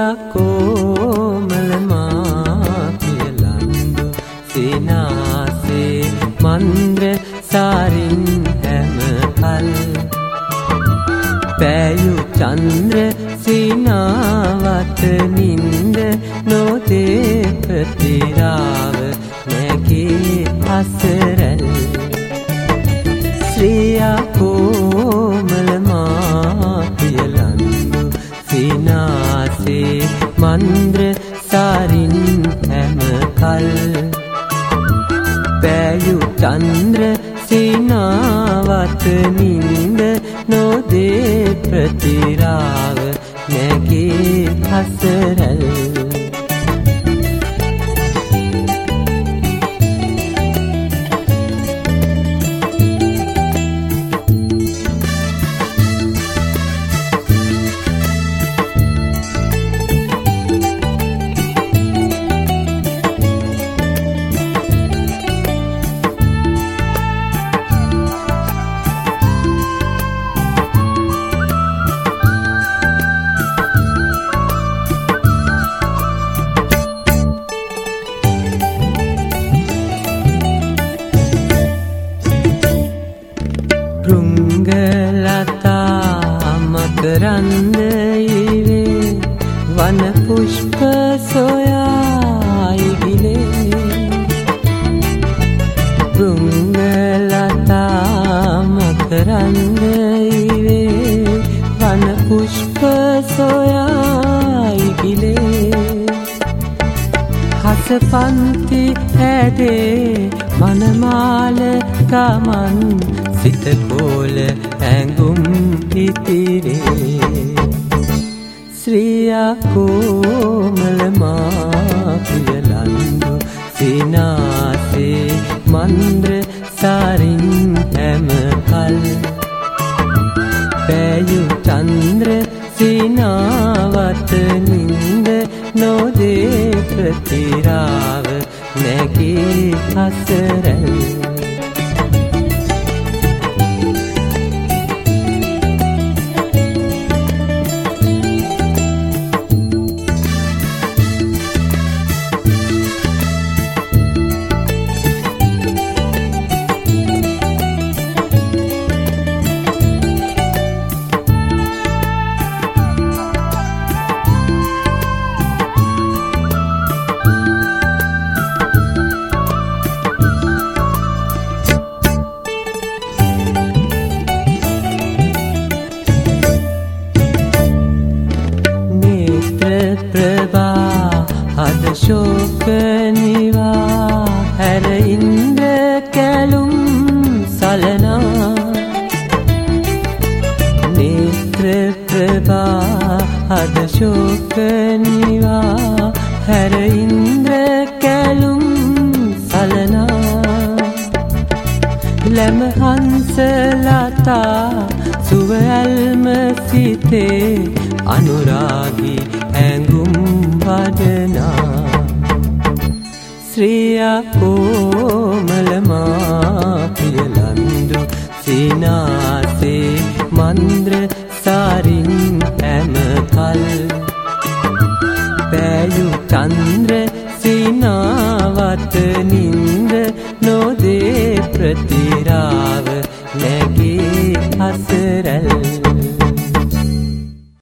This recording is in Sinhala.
කොමල මාපිය ලන්දු සිනාසේ මන්ද්‍ර සාරින් හැම කල් පෑයු චන්ද්‍ර සිනාවත නින්ද නොදේ ප්‍රතිරාව නැගේ අසරැල් ශ්‍රියා කොමල මාපිය ලන්දු සිනාසේ මන්ද්‍ර සාරින් හැම කල් පෑයු චන්ද්‍ර සිනාවත නින්ද නොදේ ප්‍රතිරාව නැගේ අසරැල් රුංගලතා මකරන්ද ඉවේ වන පුෂ්ප සොයා ඉගිලේ රුංගලතා මකරන්ද ඉවේ වන පුෂ්ප සොයා ඉගිලේ හසපන්ති ඇදේ මනමාල ගමන් සිත කෝල ඇඟුම් ඉතිරේ ශ්‍රියා කොමල මාපිය ලන්දු සිනාසේ මන්ද්‍ර සාරින් හැම කල් පෑයු චන්ද්‍ර සිනාවත නින්ද නොදේ ප්‍රතිරාව නැගේ අසරැල් අද ශෝක නිවා හැර ඉන්ද්‍ර කැලුම් සලනා නේත්‍ර ප්‍රභා අද ශෝක නිවා හැර ඉන්ද්‍ර කැලුම් සලනා ලැම හංස ලතා සුව ඇල්ම සිතේ අනුරාගී ඇඟුම් වදනා ශ්‍රියා කොමල මාපිය ලන්දු සිනාසේ මන්ද්‍ර සාරින් හැම කල් පෑයු චන්ද්‍ර සිනාවත නින්ද